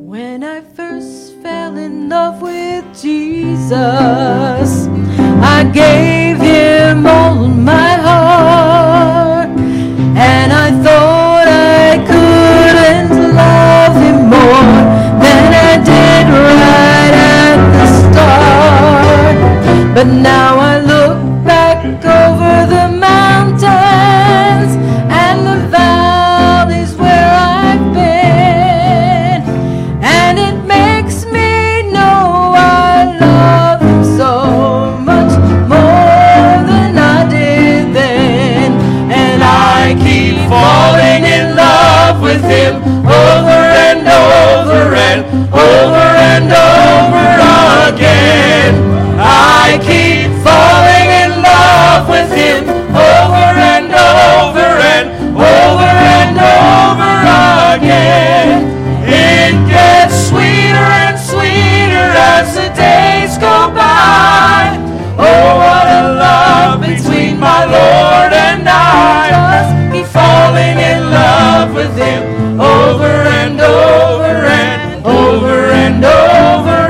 When I first fell in love with Jesus, I gave him all my heart, and I thought I couldn't love him more than I did right at the start. But now I look back over the mountains and the valleys where I've been, and it makes me know I love him so much more than I did then. And I keep falling in love with him over and over and over and over again. I keep falling in love with him over and over and over and over again. It gets sweeter and sweeter as the days go by. Oh, what a love between my Lord and I. Just keep falling in love with him over and over and over and over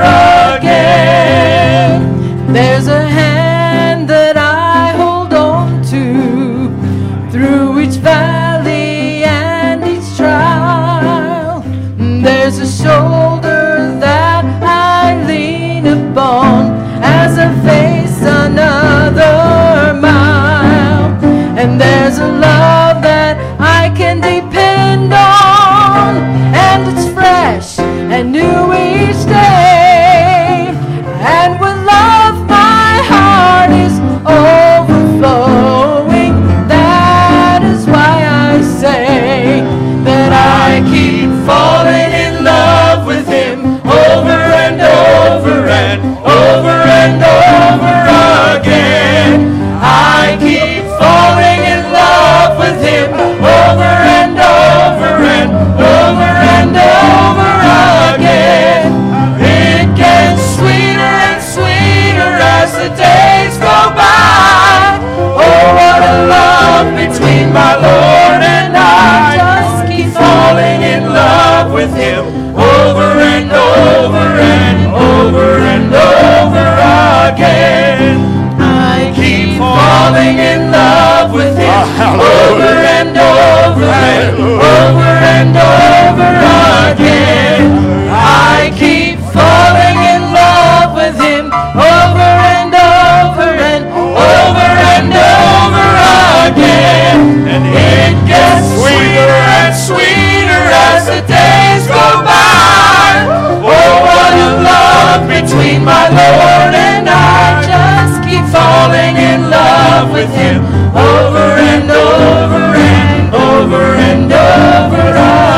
again. There's a hand that I hold on to through each valley and each trial. There's a shoulder that I lean upon as I face another mile. And there's a love that I can depend on, and it's fresh and new each day. And with love my heart is overflowing. That is why I say that I keep falling in love with him over and over and over and over again. I keep falling in love with him over and over and over and over again. It gets sweeter and sweeter as the days go by. Oh, what a love between my Lord and I. Just keep falling in love with him over and over and over and over again. I keep falling in love with him over and over and over and over again. I keep falling in love with him over and over and over and over again. And it gets sweeter and sweeter as the days go by. Oh, what a love between my Lord and I. Just keep falling in love with him over and over and over and over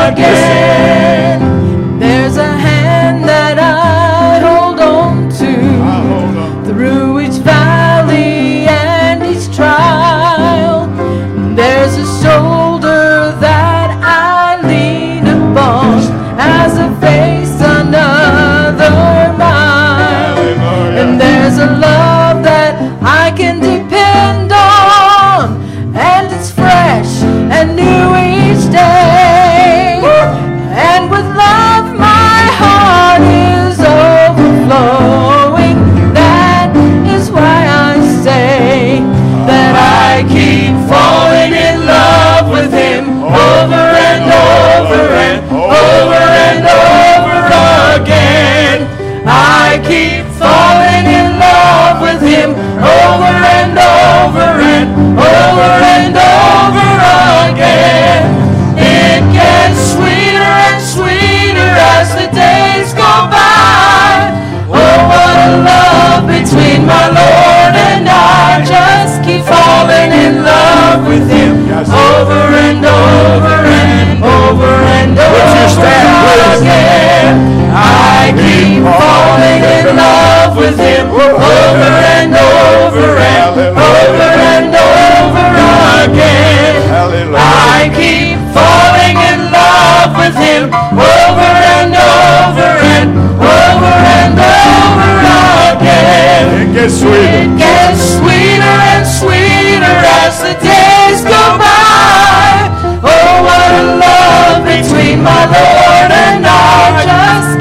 again. There's a hand that I hold on to through each valley and each trial. There's a shoulder that I lean upon as I face another mile. And there's a love that I can depend on, and it's fresh and new each day. And with love my heart is overflowing. That is why I say that I keep falling in love with him over and over and over and over again. I keep falling in love with him over and over and over and over again. It gets sweeter and sweeter as the days go by. Oh, what a love between my Lord and I. Just keep falling in love with him over and over and over and over again. I keep falling in love with him over and over and over and over again. I keep falling in love with him over and over and over and over again. It gets sweeter and sweeter as the days go by. Oh, what a love between my Lord and I. Just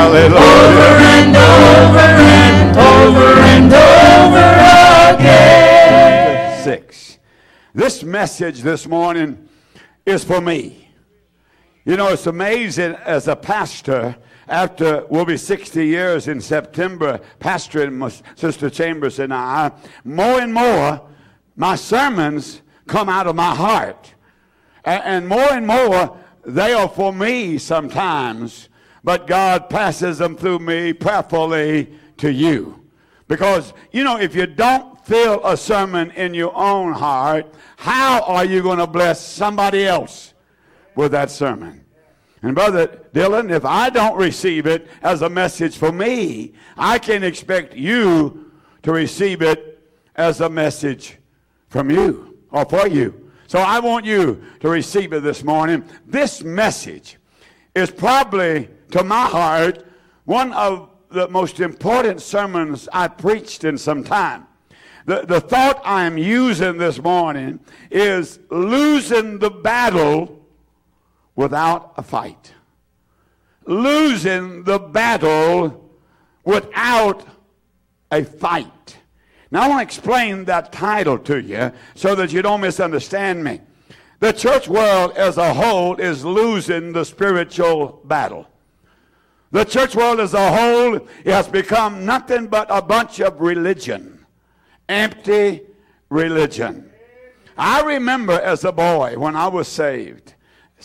Hallelujah. Over and over and over and over again. 6. This message this morning is for me. You know, it's amazing as a pastor, after we'll be 60 years in September, pastoring Sister Chambers and I, more and more, my sermons come out of my heart. And more, they are for me sometimes, but God passes them through me prayerfully to you. Because, you know, if you don't feel a sermon in your own heart, how are you going to bless somebody else with that sermon? And Brother Dylan, if I don't receive it as a message for me, I can expect you to receive it as a message from you or for you. So I want you to receive it this morning. This message is probably, to my heart, one of the most important sermons I preached in some time. The thought I'm using this morning is losing the battle without a fight. Losing the battle without a fight. Now, I want to explain that title to you so that you don't misunderstand me. The church world as a whole is losing the spiritual battle. The church world as a whole has become nothing but a bunch of religion. Empty religion. I remember as a boy when I was saved,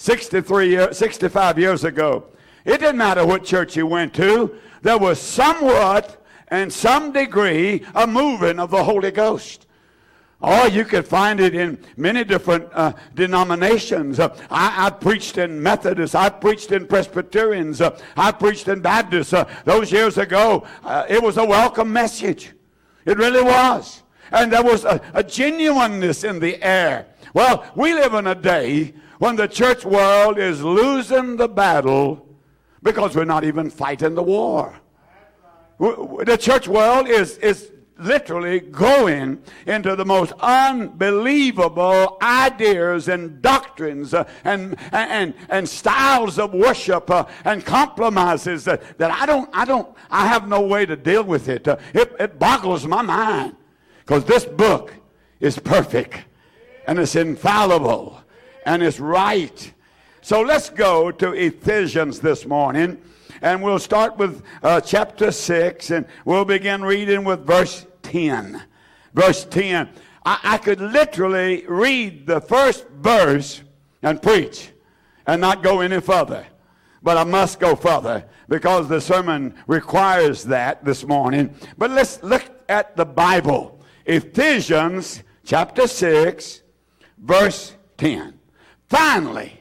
65 years ago, it didn't matter what church you went to, there was somewhat and some degree a moving of the Holy Ghost. Oh, you could find it in many different denominations. I preached in Methodists. I preached in Presbyterians. I preached in Baptists. Those years ago, it was a welcome message. It really was. And there was a genuineness in the air. Well, we live in a day when the church world is losing the battle because we're not even fighting the war. The church world is literally going into the most unbelievable ideas and doctrines and styles of worship and compromises that I have no way to deal with it. It boggles my mind because this book is perfect and it's infallible and it's right. So let's go to Ephesians this morning. And we'll start with chapter 6, and we'll begin reading with verse 10. Verse 10. I could literally read the first verse and preach and not go any further. But I must go further because the sermon requires that this morning. But let's look at the Bible. Ephesians chapter 6, verse 10. Finally.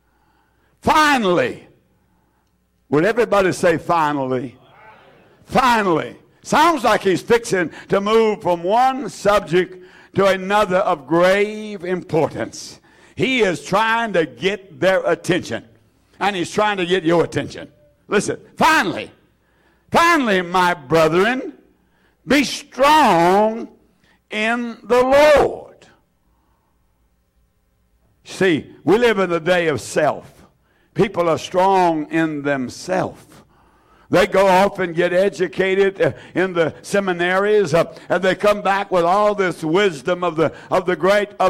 Would everybody say finally? Finally. Sounds like he's fixing to move from one subject to another of grave importance. He is trying to get their attention. And he's trying to get your attention. Listen, finally, my brethren, be strong in the Lord. See, we live in the day of self. People are strong in themselves. They go off and get educated in the seminaries, and they come back with all this wisdom of the great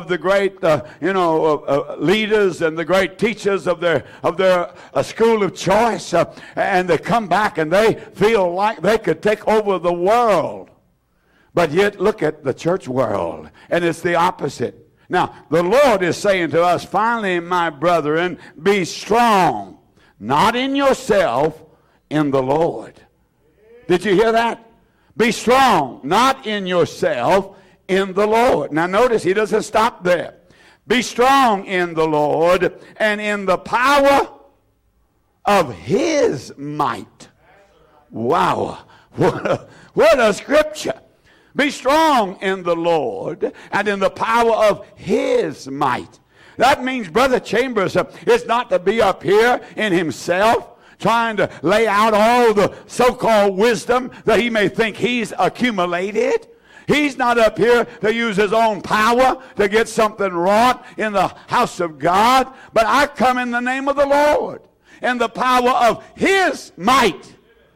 leaders and the great teachers of their school of choice, and they come back and they feel like they could take over the world. But yet, look at the church world, and it's the opposite. Now, the Lord is saying to us, finally, my brethren, be strong, not in yourself, in the Lord. Did you hear that? Be strong, not in yourself, in the Lord. Now, notice he doesn't stop there. Be strong in the Lord and in the power of his might. Wow. What a scripture. Be strong in the Lord and in the power of his might. That means Brother Chambers is not to be up here in himself, trying to lay out all the so-called wisdom that he may think he's accumulated. He's not up here to use his own power to get something wrought in the house of God. But I come in the name of the Lord and the power of his might.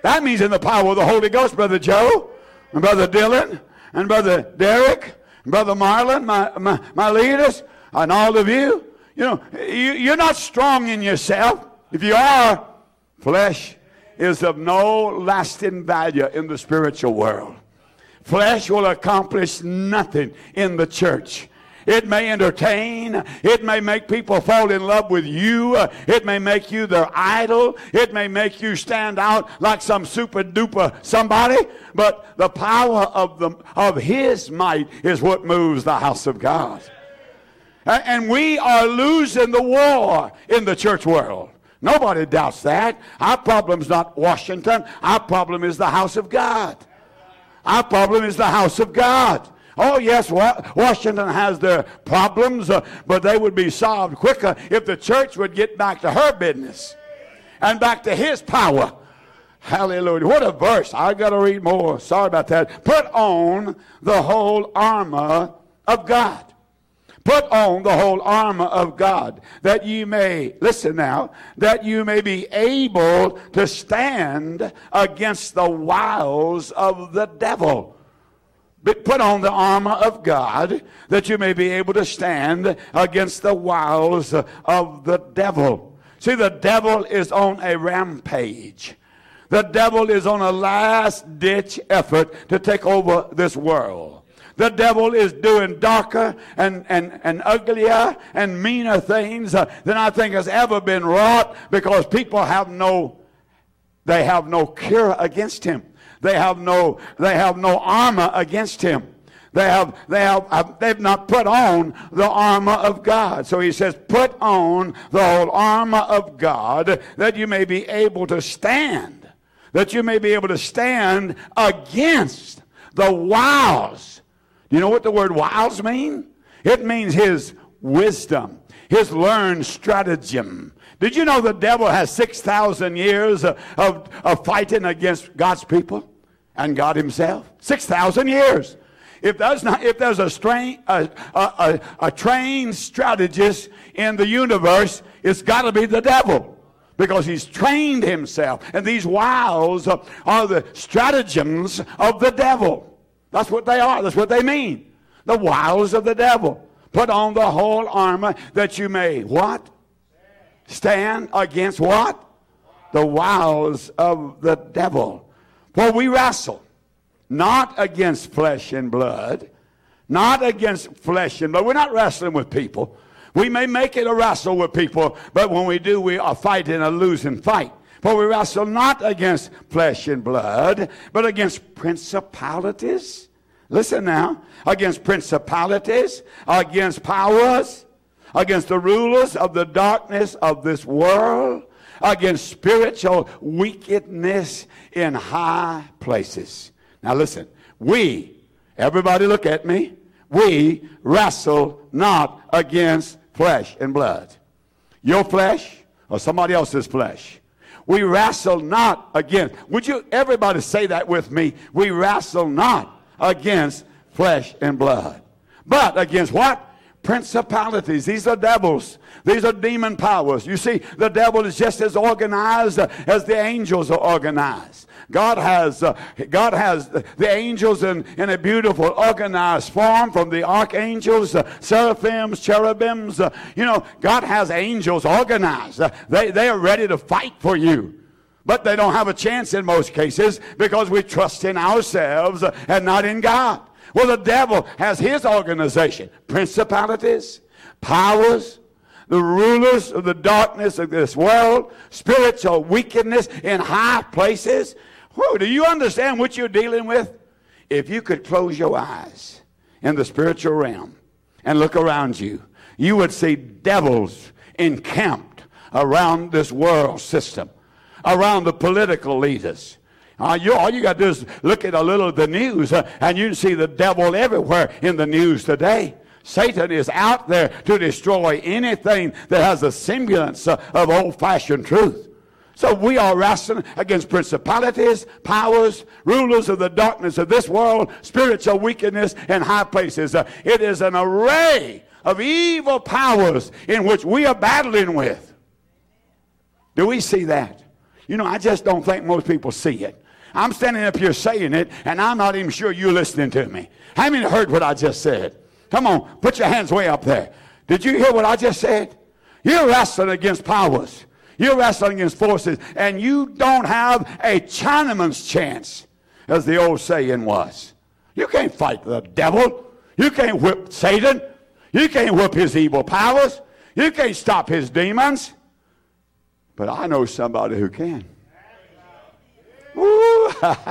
That means in the power of the Holy Ghost, Brother Joe, and Brother Dylan, and Brother Derek, and Brother Marlon, my leaders, and all of you. You know, you're not strong in yourself. If you are, flesh is of no lasting value in the spiritual world. Flesh will accomplish nothing in the church. It may entertain. It may make people fall in love with you. It may make you their idol. It may make you stand out like some super duper somebody. But the power of His might is what moves the house of God. And we are losing the war in the church world. Nobody doubts that. Our problem's not Washington. Our problem is the house of God. Our problem is the house of God. Oh, yes, Washington has their problems, but they would be solved quicker if the church would get back to her business and back to His power. Hallelujah. What a verse. I got to read more. Sorry about that. Put on the whole armor of God. Put on the whole armor of God, that you may, listen now, that you may be able to stand against the wiles of the devil. But put on the armor of God, that you may be able to stand against the wiles of the devil. See, the devil is on a rampage. The devil is on a last-ditch effort to take over this world. The devil is doing darker and uglier and meaner things than I think has ever been wrought, because people have no cure against him. They have no armor against him. They've not put on the armor of God. So he says, put on the whole armor of God, that you may be able to stand. That you may be able to stand against the wiles. You know what the word wiles mean? It means his wisdom, his learned stratagem. Did you know the devil has 6,000 years of fighting against God's people and God Himself? 6,000 years. If there's a trained strategist in the universe, it's got to be the devil, because he's trained himself. And these wiles are the stratagems of the devil. That's what they are. That's what they mean. The wiles of the devil. Put on the whole armor, that you may, what? Stand against what? The wiles of the devil. For we wrestle not against flesh and blood. Not against flesh and blood. We're not wrestling with people. We may make it a wrestle with people, but when we do, we are fighting a losing fight. For we wrestle not against flesh and blood, but against principalities. Listen now. Against principalities, against powers, against the rulers of the darkness of this world, against spiritual wickedness in high places. Now listen. Everybody look at me. We wrestle not against flesh and blood. Your flesh or somebody else's flesh. We wrestle not against. Would you everybody say that with me? We wrestle not against flesh and blood, but against what? Principalities. These are devils. These are demon powers. You see, the devil is just as organized as the angels are organized. God has the angels in a beautiful organized form, from the archangels, seraphims, cherubims. God has angels organized. They are ready to fight for you. But they don't have a chance in most cases, because we trust in ourselves and not in God. Well, the devil has his organization. Principalities, powers, the rulers of the darkness of this world, spiritual wickedness in high places. Whoa, do you understand what you're dealing with? If you could close your eyes in the spiritual realm and look around you, you would see devils encamped around this world system, around the political leaders. All you got to do is look at a little of the news, and you can see the devil everywhere in the news today. Satan is out there to destroy anything that has a semblance of old-fashioned truth. So we are wrestling against principalities, powers, rulers of the darkness of this world, spiritual wickedness in high places. It is an array of evil powers in which we are battling with. Do we see that? You know, I just don't think most people see it. I'm standing up here saying it, and I'm not even sure you're listening to me. How many heard what I just said? Come on, put your hands way up there. Did you hear what I just said? You're wrestling against powers. You're wrestling against forces, and you don't have a Chinaman's chance, as the old saying was. You can't fight the devil. You can't whip Satan. You can't whip his evil powers. You can't stop his demons. But I know somebody who can. Ooh,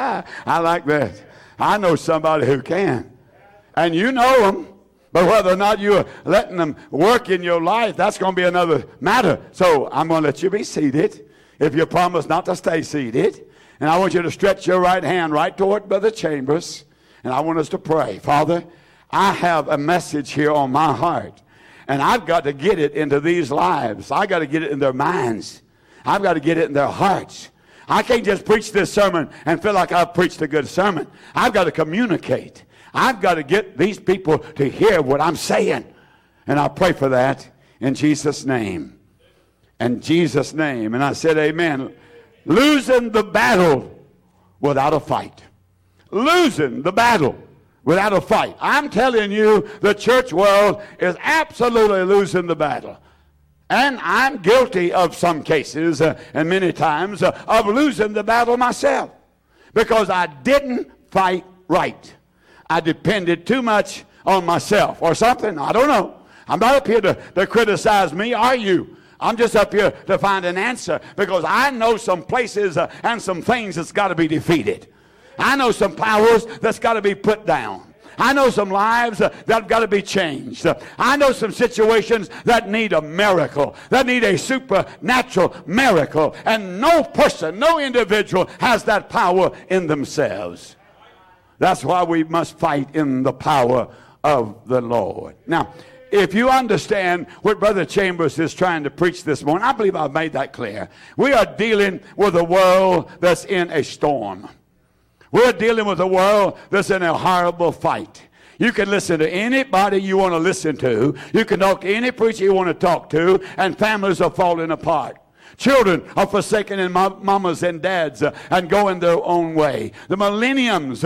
I like that. I know somebody who can. And you know them. But whether or not you're letting them work in your life, that's going to be another matter. So I'm going to let you be seated if you promise not to stay seated. And I want you to stretch your right hand right toward Brother Chambers. And I want us to pray. Father, I have a message here on my heart. And I've got to get it into these lives. I've got to get it in their minds. I've got to get it in their hearts. I can't just preach this sermon and feel like I've preached a good sermon. I've got to communicate. I've got to get these people to hear what I'm saying. And I pray for that in Jesus' name. In Jesus' name. And I said amen. Losing the battle without a fight. Losing the battle without a fight. I'm telling you, the church world is absolutely losing the battle. And I'm guilty of some cases, and many times, of losing the battle myself. Because I didn't fight right. I depended too much on myself or something. I don't know. I'm not up here to criticize me, are you? I'm just up here to find an answer because I know some places and some things that's got to be defeated. I know some powers that's got to be put down. I know some lives that have got to be changed. I know some situations that need a miracle, that need a supernatural miracle. And no person, no individual has that power in themselves. That's why we must fight in the power of the Lord. Now, if you understand what Brother Chambers is trying to preach this morning, I believe I've made that clear. We are dealing with a world that's in a storm. We're dealing with a world that's in a horrible fight. You can listen to anybody you want to listen to. You can talk to any preacher you want to talk to, and families are falling apart. Children are forsaken in mamas and dads and going their own way. The millenniums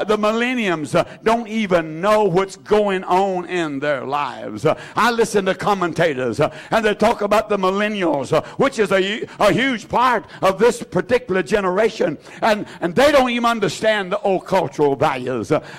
don't even know what's going on in their lives. I listen to commentators and they talk about the millennials, which is a huge part of this particular generation. And they don't even understand the old cultural values of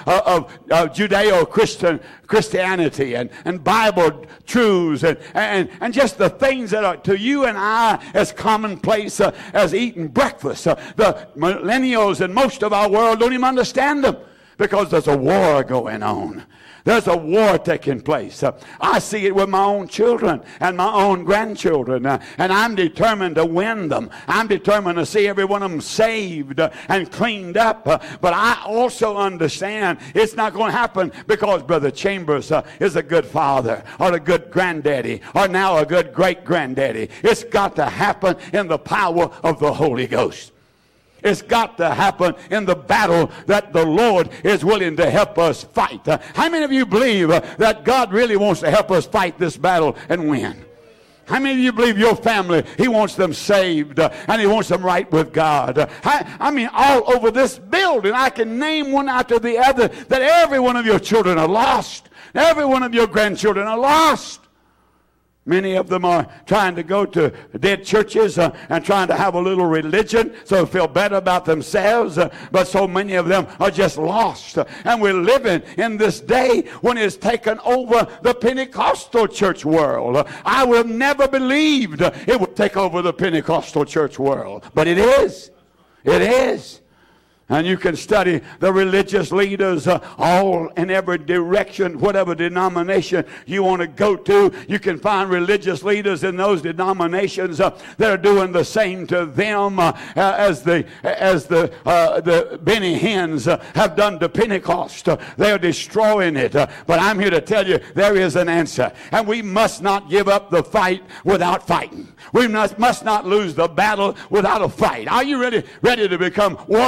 Judeo-Christianity and Bible truths and just the things that are to you and I as commonplace as eating breakfast. The millennials in most of our world don't even understand them because there's a war going on. There's a war taking place. I see it with my own children and my own grandchildren, and I'm determined to win them. I'm determined to see every one of them saved and cleaned up. But I also understand it's not going to happen because Brother Chambers is a good father or a good granddaddy or now a good great-granddaddy. It's got to happen in the power of the Holy Ghost. It's got to happen in the battle that the Lord is willing to help us fight. How many of you believe that God really wants to help us fight this battle and win? How many of you believe your family, He wants them saved and He wants them right with God? I mean, all over this building, I can name one after the other that every one of your children are lost. Every one of your grandchildren are lost. Many of them are trying to go to dead churches and trying to have a little religion so they feel better about themselves. But so many of them are just lost. And we're living in this day when it's taken over the Pentecostal church world. I would have never believed it would take over the Pentecostal church world. But it is. It is. And you can study the religious leaders all in every direction, whatever denomination you want to go to. You can find religious leaders in those denominations that are doing the same to them as the Benny Hinns have done to Pentecost. They're destroying it. But I'm here to tell you there is an answer. And we must not give up the fight without fighting. We must not lose the battle without a fight. Are you ready to become warriors with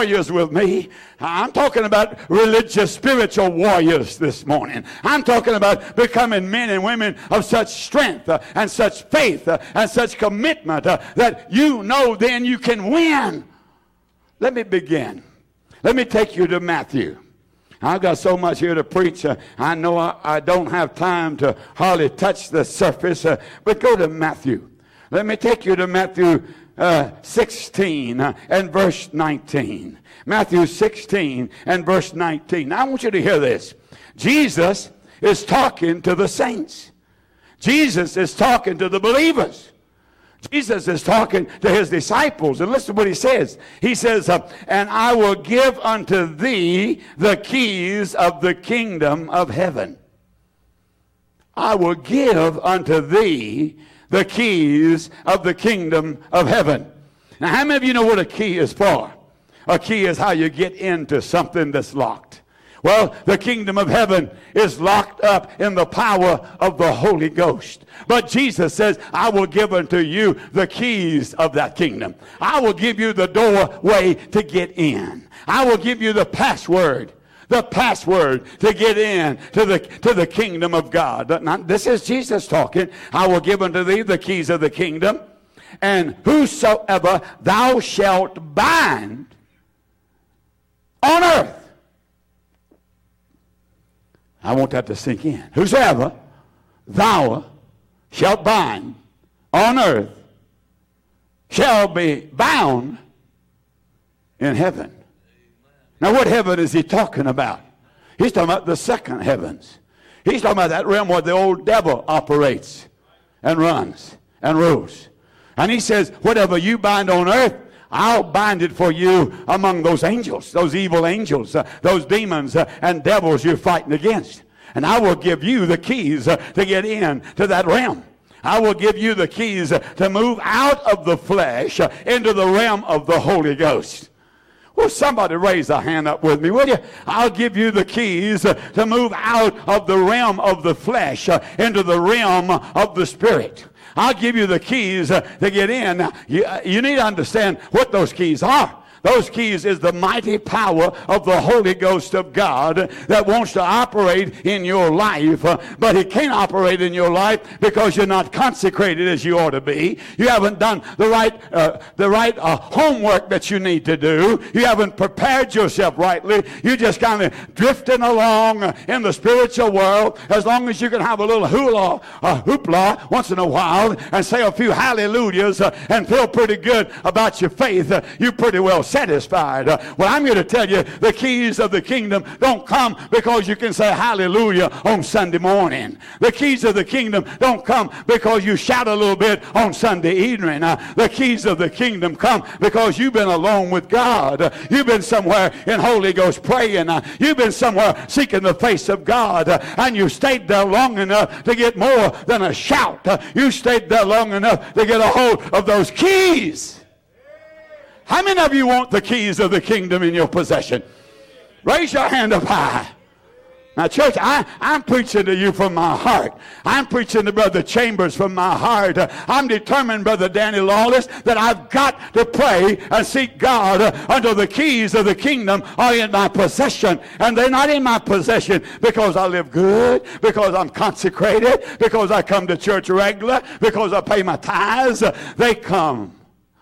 of me. I'm talking about religious, spiritual warriors this morning. I'm talking about becoming men and women of such strength and such faith and such commitment that you know then you can win. Let me begin. Let me take you to Matthew. I've got so much here to preach. I know I don't have time to hardly touch the surface, but go to Matthew. Let me take you to Matthew 16 and verse 19. Matthew 16 and verse 19. Now I want you to hear this. Jesus is talking to the saints. Jesus is talking to the believers. Jesus is talking to his disciples, and listen to what he says. He says, and I will give unto thee the keys of the kingdom of heaven. I will give unto thee the keys of the kingdom of heaven. Now, how many of you know what a key is for? A key is how you get into something that's locked. Well, the kingdom of heaven is locked up in the power of the Holy Ghost. But Jesus says, I will give unto you the keys of that kingdom. I will give you the doorway to get in. I will give you the password to get in to the kingdom of God. Now, this is Jesus talking. I will give unto thee the keys of the kingdom, and whosoever thou shalt bind on earth. I want that to sink in. Whosoever thou shalt bind on earth shall be bound in heaven. Now, what heaven is he talking about? He's talking about the second heavens. He's talking about that realm where the old devil operates and runs and rules. And he says, whatever you bind on earth, I'll bind it for you among those angels, those evil angels, those demons and devils you're fighting against. And I will give you the keys to get in to that realm. I will give you the keys to move out of the flesh into the realm of the Holy Ghost. Well, somebody raise a hand up with me, will you? I'll give you the keys to move out of the realm of the flesh into the realm of the Spirit. I'll give you the keys to get in. Now, you need to understand what those keys are. Those keys is the mighty power of the Holy Ghost of God that wants to operate in your life, but he can't operate in your life because you're not consecrated as you ought to be. You haven't done the right homework that you need to do. You haven't prepared yourself rightly. You're just kind of drifting along in the spiritual world. As long as you can have a little hoopla once in a while and say a few hallelujahs and feel pretty good about your faith, you're pretty well satisfied. Well, I'm here to tell you the keys of the kingdom don't come because you can say hallelujah on Sunday morning. The keys of the kingdom don't come because you shout a little bit on Sunday evening. The keys of the kingdom come because you've been alone with God. You've been somewhere in Holy Ghost praying. You've been somewhere seeking the face of God, and you stayed there long enough to get more than a shout. You stayed there long enough to get a hold of those keys. How many of you want the keys of the kingdom in your possession? Raise your hand up high. Now, church, I'm preaching to you from my heart. I'm preaching to Brother Chambers from my heart. I'm determined, Brother Danny Lawless, that I've got to pray and seek God until the keys of the kingdom are in my possession. And they're not in my possession because I live good, because I'm consecrated, because I come to church regular, because I pay my tithes. They come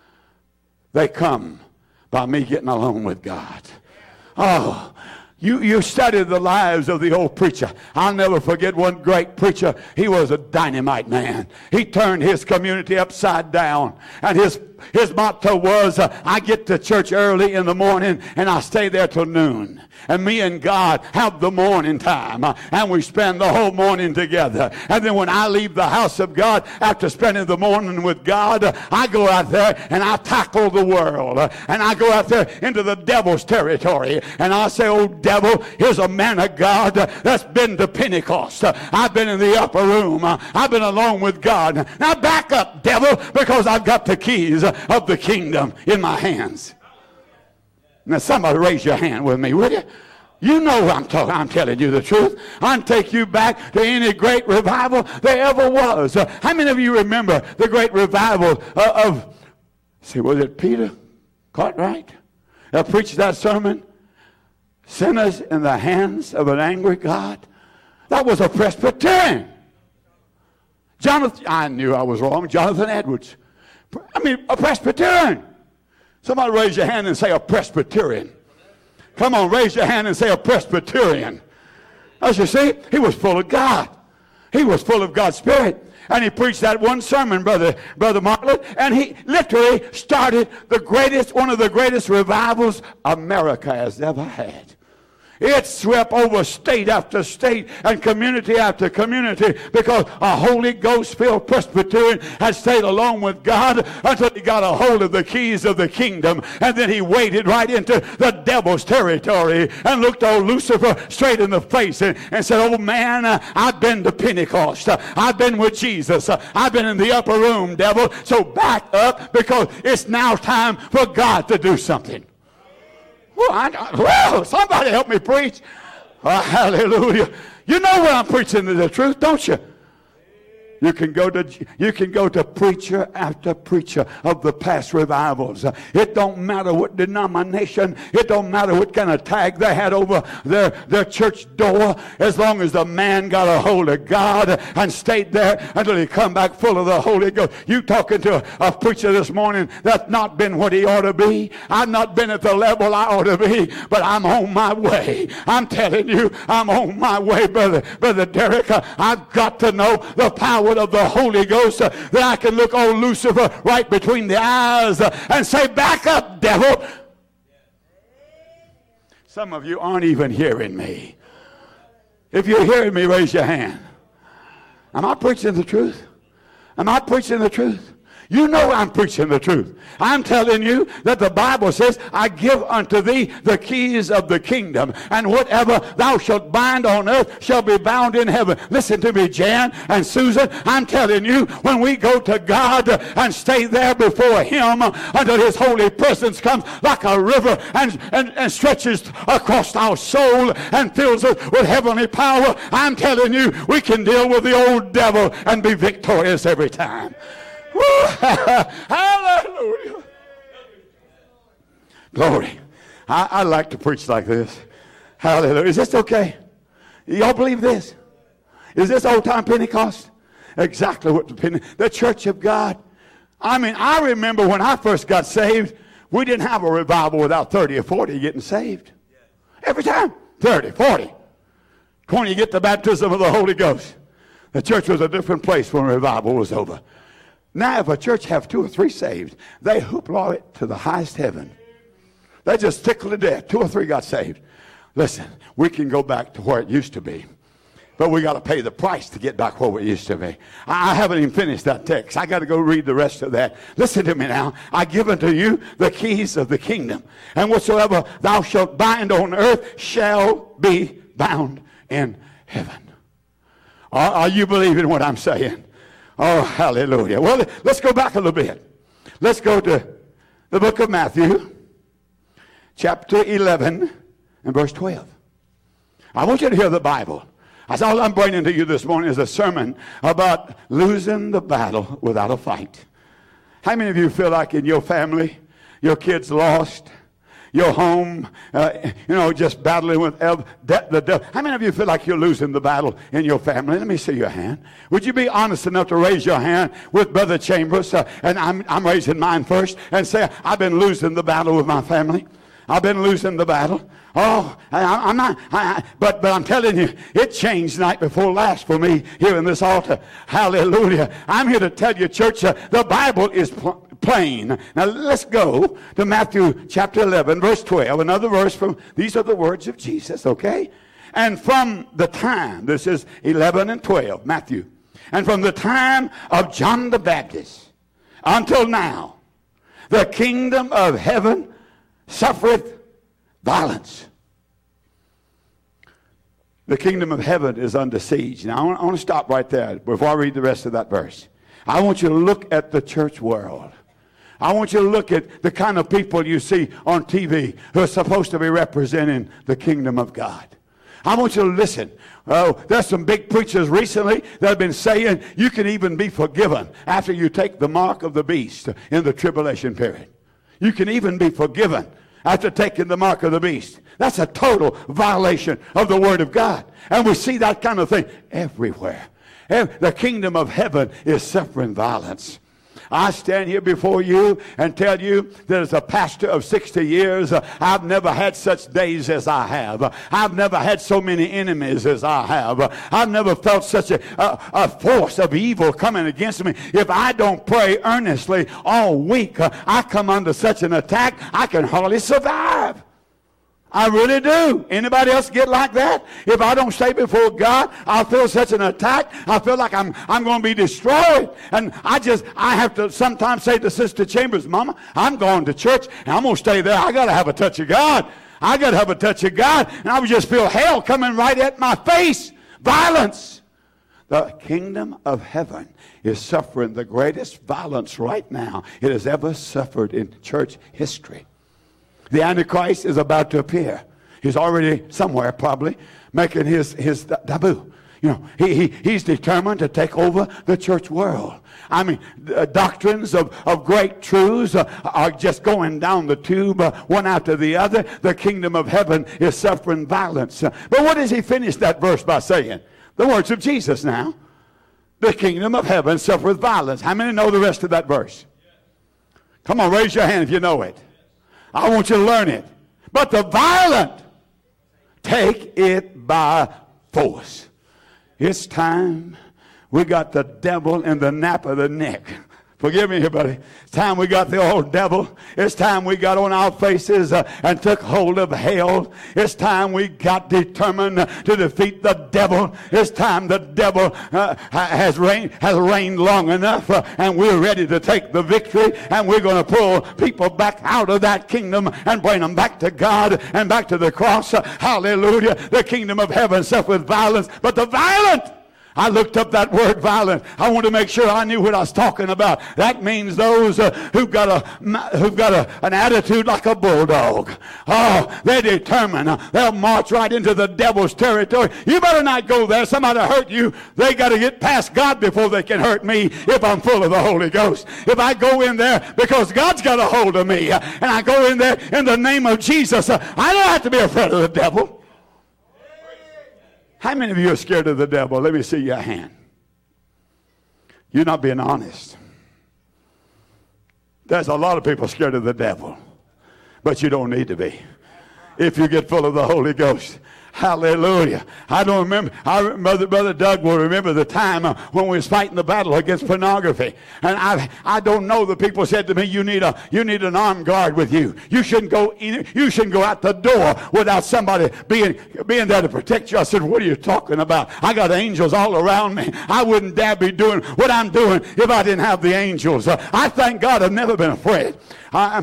by me getting along with God. Oh, you study the lives of the old preacher. I'll never forget one great preacher. He was a dynamite man. He turned his community upside down. And his motto was, I get to church early in the morning and I stay there till noon. And me and God have the morning time. And we spend the whole morning together. And then when I leave the house of God after spending the morning with God, I go out there and I tackle the world. And I go out there into the devil's territory. And I say, oh devil, here's a man of God that's been to Pentecost. I've been in the upper room. I've been alone with God. Now back up, devil, because I've got the keys of the kingdom in my hands. Now somebody raise your hand with me, will you? You know I'm telling you the truth. I'll take you back to any great revival there ever was. How many of you remember the great revival was it Peter Cartwright? that preached that sermon, sinners in the hands of an angry God? That was a Presbyterian. Jonathan, I knew I was wrong, Jonathan Edwards. I mean, a Presbyterian. Somebody raise your hand and say a Presbyterian. Come on, raise your hand and say a Presbyterian. As you see, he was full of God. He was full of God's Spirit. And he preached that one sermon, Brother Marlin, and he literally started one of the greatest revivals America has ever had. It swept over state after state and community after community because a Holy Ghost-filled Presbyterian had stayed along with God until he got a hold of the keys of the kingdom. And then he waded right into the devil's territory and looked old Lucifer straight in the face and said, oh man, I've been to Pentecost. I've been with Jesus. I've been in the upper room, devil. So back up because it's now time for God to do something. Well, somebody help me preach. Oh, hallelujah. You know when I'm preaching the truth, don't you? You can go to preacher after preacher of the past revivals. It don't matter what denomination, it don't matter what kind of tag they had over their church door, as long as the man got a hold of God and stayed there until he come back full of the Holy Ghost. You talking to a preacher this morning that's not been what he ought to be. I've not been at the level I ought to be, but I'm on my way. I'm telling you, I'm on my way, Brother Derek. I've got to know the power of the Holy Ghost that I can look old Lucifer right between the eyes and say, back up, devil. Some of you aren't even hearing me. If you're hearing me, raise your hand. Am I preaching the truth? Am I preaching the truth? You know I'm preaching the truth. I'm telling you that the Bible says, I give unto thee the keys of the kingdom, and whatever thou shalt bind on earth shall be bound in heaven. Listen to me, Jan and Susan. I'm telling you, when we go to God and stay there before him until his holy presence comes like a river and stretches across our soul and fills us with heavenly power, I'm telling you, we can deal with the old devil and be victorious every time. Hallelujah. Glory. I like to preach like this. Hallelujah. Is this okay? Y'all believe this? Is this old time Pentecost? Exactly what the Church of God. I mean, I remember when I first got saved, we didn't have a revival without 30 or 40 getting saved. Every time. 30, 40. 20 get the baptism of the Holy Ghost. The church was a different place when revival was over. Now, if a church have 2 or 3 saved, they hoopla it to the highest heaven. They just tickle to death. 2 or 3 got saved. Listen, we can go back to where it used to be, but we got to pay the price to get back where we used to be. I haven't even finished that text. I got to go read the rest of that. Listen to me now. I give unto you the keys of the kingdom, and whatsoever thou shalt bind on earth shall be bound in heaven. Are you believing what I'm saying? Oh, hallelujah. Well, let's go back a little bit. Let's go to the book of Matthew, chapter 11 and verse 12. I want you to hear the Bible. That's all I'm bringing to you this morning is a sermon about losing the battle without a fight. How many of you feel like in your family, your kids lost? Your home, just battling with the devil. How many of you feel like you're losing the battle in your family? Let me see your hand. Would you be honest enough to raise your hand with Brother Chambers? And I'm raising mine first and say, I've been losing the battle with my family. I've been losing the battle. Oh, I'm not. But I'm telling you, it changed night before last for me here in this altar. Hallelujah. I'm here to tell you, church, the Bible is plain. Now let's go to Matthew chapter 11, verse 12. Another verse from, these are the words of Jesus, okay? And from the time, this is 11 and 12, Matthew. And from the time of John the Baptist until now, the kingdom of heaven suffereth violence. The kingdom of heaven is under siege. Now I want to stop right there before I read the rest of that verse. I want you to look at the church world. I want you to look at the kind of people you see on TV who are supposed to be representing the kingdom of God. I want you to listen. Oh, there's some big preachers recently that have been saying you can even be forgiven after you take the mark of the beast in the tribulation period. You can even be forgiven. after taking the mark of the beast. That's a total violation of the Word of God. And we see that kind of thing everywhere. The kingdom of heaven is suffering violence. I stand here before you and tell you that as a pastor of 60 years, I've never had such days as I have. I've never had so many enemies as I have. I've never felt such a force of evil coming against me. If I don't pray earnestly all week, I come under such an attack, I can hardly survive. I really do. Anybody else get like that? If I don't stay before God, I'll feel such an attack. I feel like I'm going to be destroyed. And I have to sometimes say to Sister Chambers, Mama, I'm going to church and I'm going to stay there. I got to have a touch of God. I got to have a touch of God. And I would just feel hell coming right at my face. Violence. The kingdom of heaven is suffering the greatest violence right now it has ever suffered in church history. The Antichrist is about to appear. He's already somewhere probably making his debut. You know, he's determined to take over the church world. I mean, doctrines of great truths are just going down the tube, one after the other. The kingdom of heaven is suffering violence. But what does he finish that verse by saying? The words of Jesus now. The kingdom of heaven suffereth violence. How many know the rest of that verse? Come on, raise your hand if you know it. I want you to learn it. But the violent take it by force. It's time we got the devil in the nape of the neck. Forgive me, everybody. It's time we got the old devil. It's time we got on our faces and took hold of hell. It's time we got determined to defeat the devil. It's time the devil has reigned long enough and we're ready to take the victory, and we're going to pull people back out of that kingdom and bring them back to God and back to the cross. Hallelujah. The kingdom of heaven suffereth violence, but the violent. I looked up that word violent. I wanted to make sure I knew what I was talking about. That means those who've got an attitude like a bulldog. Oh, they're determined. They'll march right into the devil's territory. You better not go there. Somebody hurt you. They got to get past God before they can hurt me if I'm full of the Holy Ghost. If I go in there because God's got a hold of me and I go in there in the name of Jesus, I don't have to be afraid of the devil. How many of you are scared of the devil? Let me see your hand. You're not being honest. There's a lot of people scared of the devil, but you don't need to be. If you get full of the Holy Ghost. Hallelujah. I don't remember. Brother Doug will remember the time when we was fighting the battle against pornography. And I don't know, the people said to me, you need an armed guard with you. You shouldn't go out the door without somebody being there to protect you. I said, what are you talking about? I got angels all around me. I wouldn't dare be doing what I'm doing if I didn't have the angels. I thank God I've never been afraid. I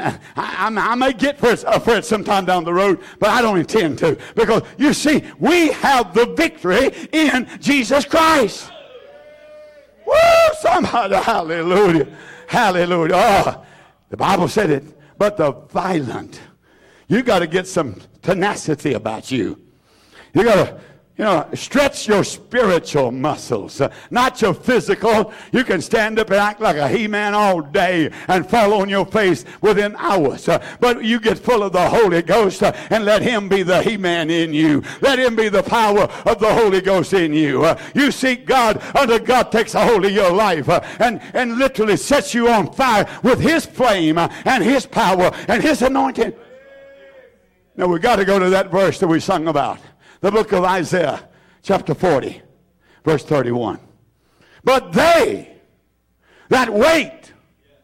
may get afraid sometime down the road, but I don't intend to. Because, you see, we have the victory in Jesus Christ. Woo! Somebody, hallelujah. Hallelujah. Oh, the Bible said it. But the violent, you got to get some tenacity about you. You got to, stretch your spiritual muscles, not your physical. You can stand up and act like a he-man all day and fall on your face within hours. But you get full of the Holy Ghost and let him be the he-man in you. Let him be the power of the Holy Ghost in you. You seek God until God takes a hold of your life and literally sets you on fire with his flame and his power and his anointing. Now we got to go to that verse that we sung about. The book of Isaiah, chapter 40, verse 31. But they that wait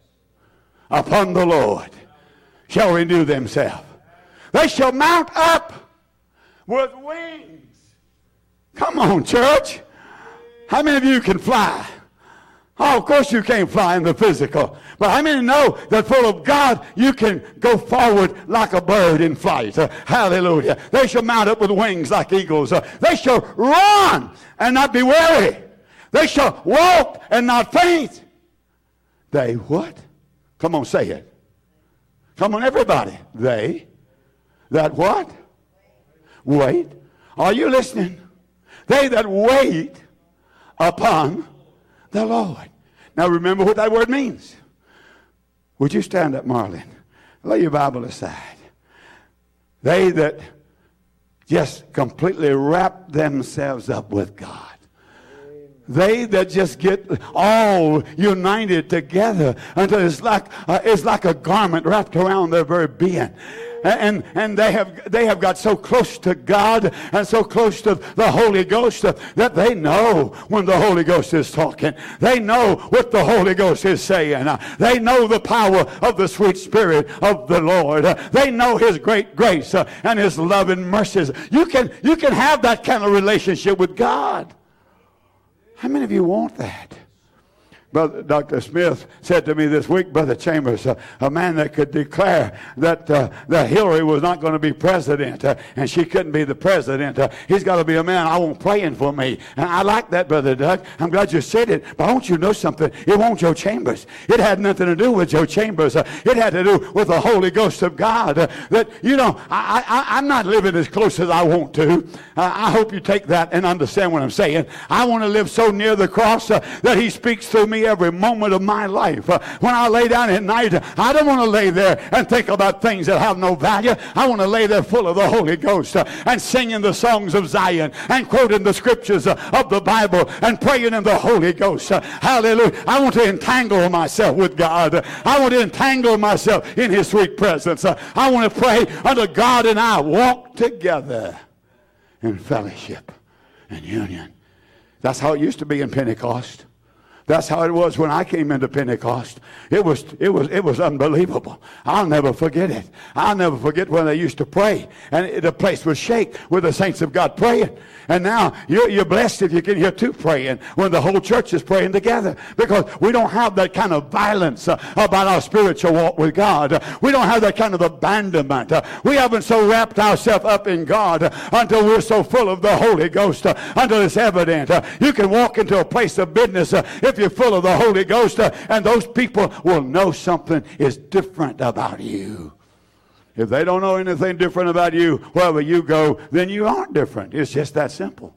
upon the Lord shall renew themselves. They shall mount up with wings. Come on, church. How many of you can fly? Oh, of course you can't fly in the physical. But how many know that full of God, you can go forward like a bird in flight? Hallelujah. They shall mount up with wings like eagles. They shall run and not be weary. They shall walk and not faint. They what? Come on, say it. Come on, everybody. They that what? Wait. Are you listening? They that wait upon the Lord. Now remember what that word means. Would you stand up, Marlon? Lay your Bible aside. They that just completely wrap themselves up with God. They that just get all united together until it's like a garment wrapped around their very being. And they have got so close to God and so close to the Holy Ghost that they know when the Holy Ghost is talking. They know what the Holy Ghost is saying. They know the power of the sweet Spirit of the Lord. They know His great grace and His love and mercies. You can have that kind of relationship with God. How many of you want that? Brother Dr. Smith said to me this week, Brother Chambers, a man that could declare that Hillary was not going to be president and she couldn't be the president. He's got to be a man I want praying for me. And I like that, Brother Doug. I'm glad you said it. But I want you to know something. It wasn't Joe Chambers. It had nothing to do with Joe Chambers. It had to do with the Holy Ghost of God. I'm not living as close as I want to. I hope you take that and understand what I'm saying. I want to live so near the cross that He speaks through me every moment of my life. When I lay down at night, I don't want to lay there and think about things that have no value. I want to lay there full of the Holy Ghost and singing the songs of Zion and quoting the scriptures of the Bible and praying in the Holy Ghost. Hallelujah. I want to entangle myself with God. I want to entangle myself in His sweet presence. I want to pray until God and I walk together in fellowship and union. That's how it used to be in Pentecost. That's how it was when I came into Pentecost. It was unbelievable. I'll never forget it. I'll never forget when they used to pray, and the place would shake with the saints of God praying. And now you're blessed if you can hear two praying when the whole church is praying together, because we don't have that kind of violence about our spiritual walk with God. We don't have that kind of abandonment. We haven't so wrapped ourselves up in God until we're so full of the Holy Ghost, until it's evident. You can walk into a place of business if you're full of the Holy Ghost, and those people will know something is different about you. If they don't know anything different about you, wherever you go, then you aren't different. It's just that simple.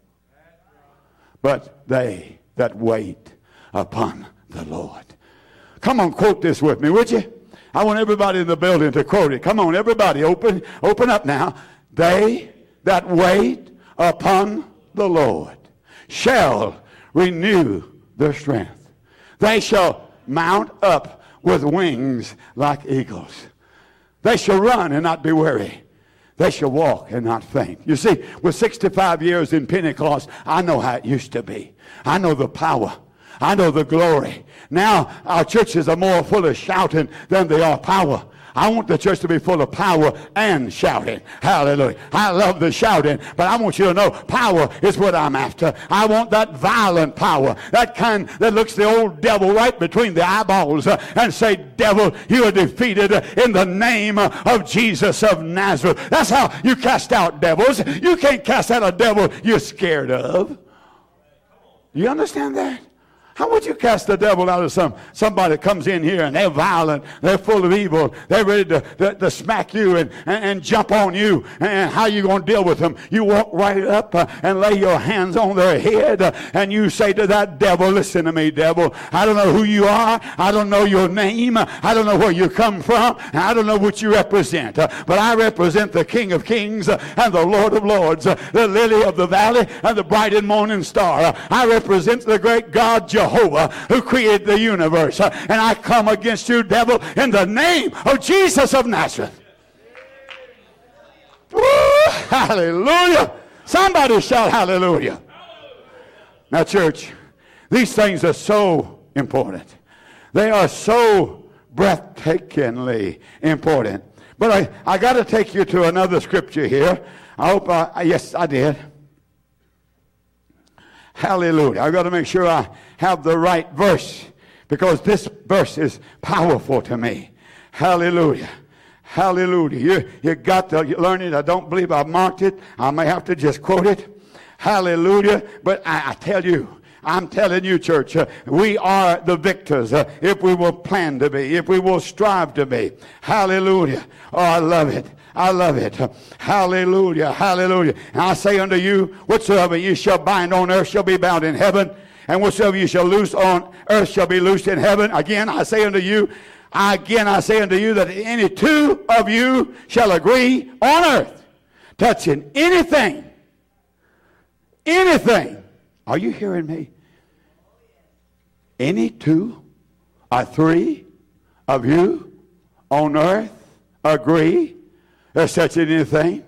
But they that wait upon the Lord. Come on, quote this with me, would you? I want everybody in the building to quote it. Come on, everybody, open up now. They that wait upon the Lord shall renew their strength. They shall mount up with wings like eagles. They shall run and not be weary. They shall walk and not faint. You see, with 65 years in Pentecost, I know how it used to be. I know the power. I know the glory. Now, our churches are more full of shouting than they are power. I want the church to be full of power and shouting. Hallelujah. I love the shouting, but I want you to know power is what I'm after. I want that violent power, that kind that looks the old devil right between the eyeballs and say, devil, you are defeated in the name of Jesus of Nazareth. That's how you cast out devils. You can't cast out a devil you're scared of. You understand that? How would you cast the devil out of somebody that comes in here and they're violent, they're full of evil, they're ready to smack you and jump on you, and how you going to deal with them? You walk right up and lay your hands on their head and you say to that devil, listen to me, devil, I don't know who you are, I don't know your name, I don't know where you come from, and I don't know what you represent, but I represent the King of Kings and the Lord of Lords, the lily of the valley and the bright and morning star. I represent the great God Jehovah, who created the universe. And I come against you, devil, in the name of Jesus of Nazareth. Woo, hallelujah. Somebody shout hallelujah. Now, church, these things are so important. They are so breathtakingly important. But I got to take you to another scripture here. I hope yes, I did. Hallelujah. I've got to make sure I have the right verse, because this verse is powerful to me. Hallelujah. Hallelujah. You got to learn it. I don't believe I marked it. I may have to just quote it. Hallelujah. But I tell you, I'm telling you, church, we are the victors if we will plan to be, if we will strive to be. Hallelujah. Oh, I love it. I love it. Hallelujah. Hallelujah. And I say unto you, whatsoever you shall bind on earth shall be bound in heaven, and whatsoever you shall loose on earth shall be loosed in heaven. Again, I say unto you, Again, I say unto you that any two of you shall agree on earth, touching anything. Anything. Are you hearing me? Any two or three of you on earth agree there's such anything.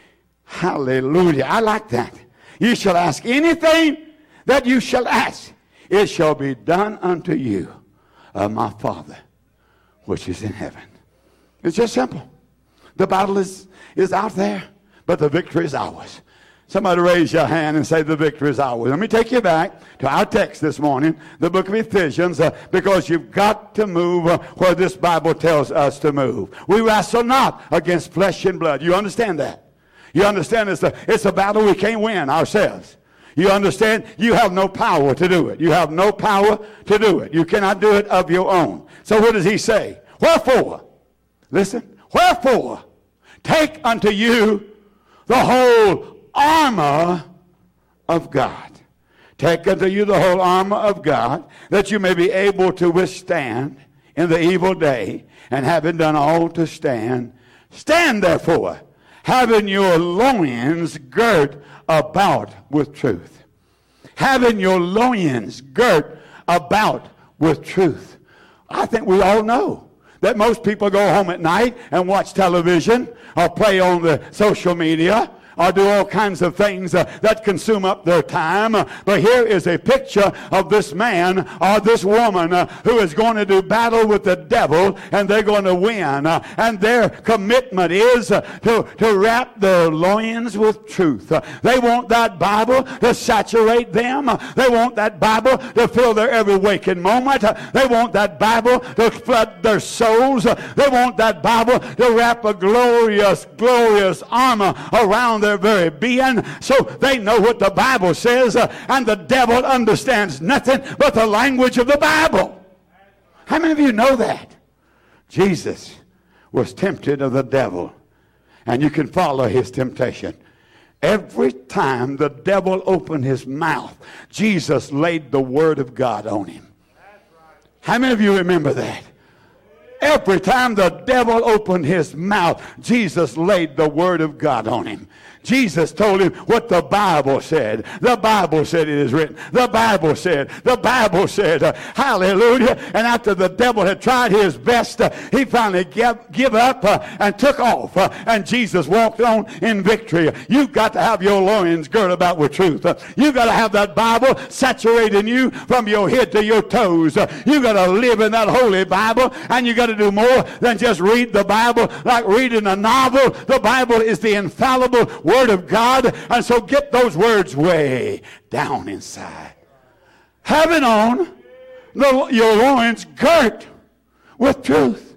Hallelujah. I like that. You shall ask anything that you shall ask. It shall be done unto you of my Father which is in heaven. It's just simple. The battle is out there, but the victory is ours. Somebody raise your hand and say the victory is ours. Let me take you back to our text this morning, the book of Ephesians, because you've got to move where this Bible tells us to move. We wrestle not against flesh and blood. You understand that? You understand it's a battle we can't win ourselves. You understand? You have no power to do it. You have no power to do it. You cannot do it of your own. So what does he say? Wherefore, listen, wherefore, take unto you the whole armor of God. Take unto you the whole armor of God, that you may be able to withstand in the evil day, and having done all to stand, stand therefore, having your loins girt about with truth. Having your loins girt about with truth. I think we all know that most people go home at night and watch television or play on the social media or do all kinds of things that consume up their time. But here is a picture of this man or this woman who is going to do battle with the devil, and they're going to win. And their commitment is to wrap their loins with truth. They want that Bible to saturate them. They want that Bible to fill their every waking moment. They want that Bible to flood their souls. They want that Bible to wrap a glorious, glorious armor around their very being, so they know what the Bible says, and the devil understands nothing but the language of the Bible. How many of you know that? Jesus was tempted of the devil, and you can follow his temptation. Every time the devil opened his mouth, Jesus laid the word of God on him. How many of you remember that? Every time the devil opened his mouth, Jesus laid the word of God on him. Jesus told him what the Bible said. The Bible said it is written. The Bible said. The Bible said. Hallelujah. And after the devil had tried his best, he finally gave up and took off. And Jesus walked on in victory. You've got to have your loins girt about with truth. You've got to have that Bible saturating you from your head to your toes. You've got to live in that holy Bible, and you've got to do more than just read the Bible like reading a novel. The Bible is the infallible Word of God, and so get those words way down inside. Having on your loins girt with truth.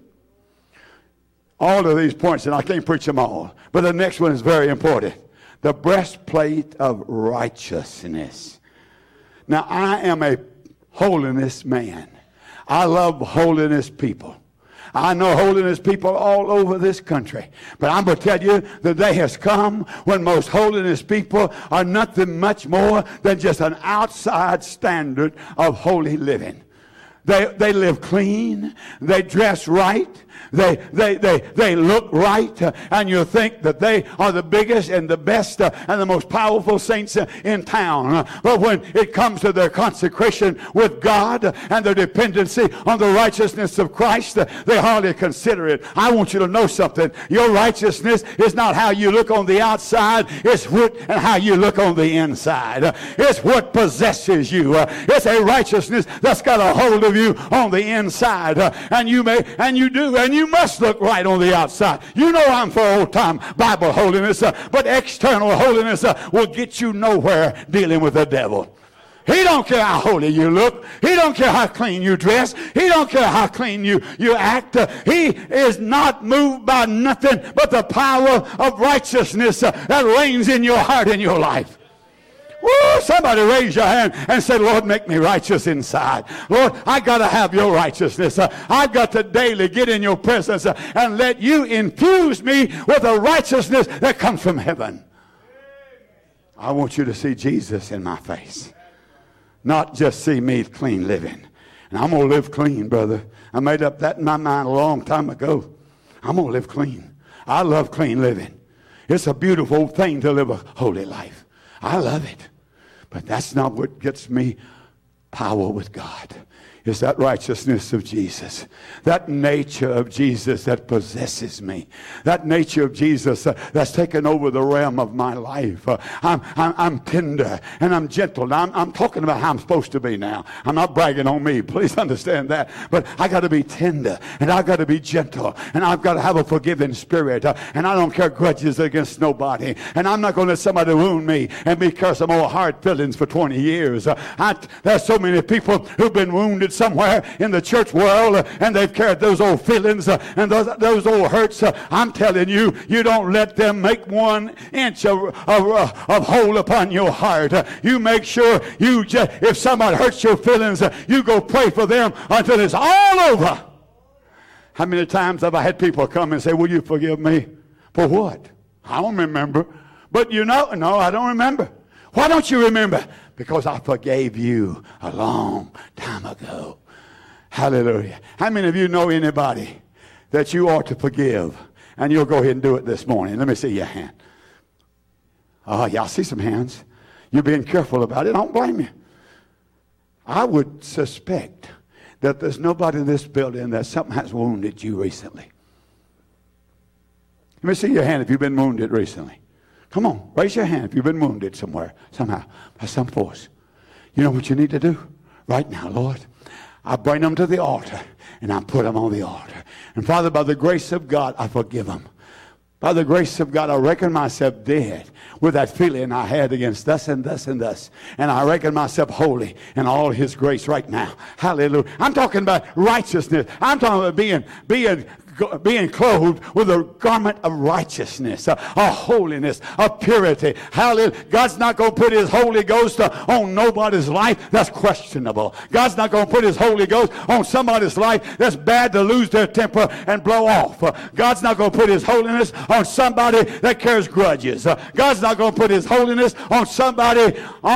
All of these points, and I can't preach them all, but the next one is very important. The breastplate of righteousness. Now, I am a holiness man. I love holiness people. I know holiness people all over this country. But I'm going to tell you, the day has come when most holiness people are nothing much more than just an outside standard of holy living. They live clean. They dress right. They look right, and you think that they are the biggest and the best and the most powerful saints in town. But when it comes to their consecration with God and their dependency on the righteousness of Christ, they hardly consider it. I want you to know something. Your righteousness is not how you look on the outside. It's what and how you look on the inside. It's what possesses you. It's a righteousness that's got a hold of you on the inside. And you must look right on the outside. You know I'm for old-time Bible holiness, but external holiness will get you nowhere dealing with the devil. He don't care how holy you look. He don't care how clean you dress. He don't care how clean you act. He is not moved by nothing but the power of righteousness that reigns in your heart and your life. Woo, somebody raise your hand and say, Lord, make me righteous inside. Lord, I got to have your righteousness. I've got to daily get in your presence and let you infuse me with a righteousness that comes from heaven. I want you to see Jesus in my face. Not just see me clean living. And I'm going to live clean, brother. I made up that in my mind a long time ago. I'm going to live clean. I love clean living. It's a beautiful thing to live a holy life. I love it. But that's not what gets me power with God. It's that righteousness of Jesus, that nature of Jesus that possesses me, that nature of Jesus that's taken over the realm of my life. I'm tender and I'm gentle. Now, I'm talking about how I'm supposed to be now. I'm not bragging on me. Please understand that. But I got to be tender and I got to be gentle and I've got to have a forgiving spirit. And I don't care grudges against nobody. And I'm not going to let somebody wound me and be cursing more hard feelings for 20 years. There's so many people who've been wounded somewhere in the church world, and they've carried those old feelings and those old hurts. I'm telling you, you don't let them make 1 inch of hole upon your heart. You make sure if somebody hurts your feelings, you go pray for them until it's all over. How many times have I had people come and say, will you forgive me? For what? I don't remember. But no, I don't remember. Why don't you remember? Because I forgave you a long time ago. Hallelujah. How many of you know anybody that you ought to forgive? And you'll go ahead and do it this morning. Let me see your hand. Oh, y'all see some hands. You're being careful about it. I don't blame you. I would suspect that there's nobody in this building that something has wounded you recently. Let me see your hand if you've been wounded recently. Come on, raise your hand if you've been wounded somewhere, somehow, by some force. You know what you need to do? Right now, Lord, I bring them to the altar, and I put them on the altar. And Father, by the grace of God, I forgive them. By the grace of God, I reckon myself dead with that feeling I had against thus and thus and thus. And I reckon myself holy in all his grace right now. Hallelujah. I'm talking about righteousness. I'm talking about being clothed with a garment of righteousness, a holiness, a purity. Hallelujah. God's not going to put his Holy Ghost on nobody's life that's questionable. God's not going to put his Holy Ghost on somebody's life that's bad to lose their temper and blow off. God's not going to put his holiness on somebody that carries grudges. God's not going to put his holiness on somebody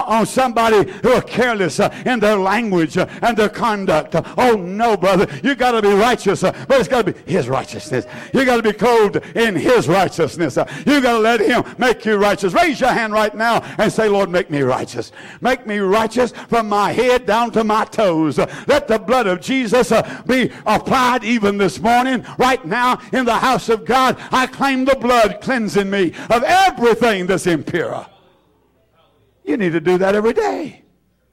who are careless in their language and their conduct. Oh no, brother. You got to be righteous, but it's got to be his righteousness. You got to be clothed in his righteousness. You got to let him make you righteous. Raise your hand right now and say, Lord, make me righteous. Make me righteous from my head down to my toes. Let the blood of Jesus be applied even this morning, right now in the house of God. I claim the blood cleansing me of everything that's impure. You need to do that every day.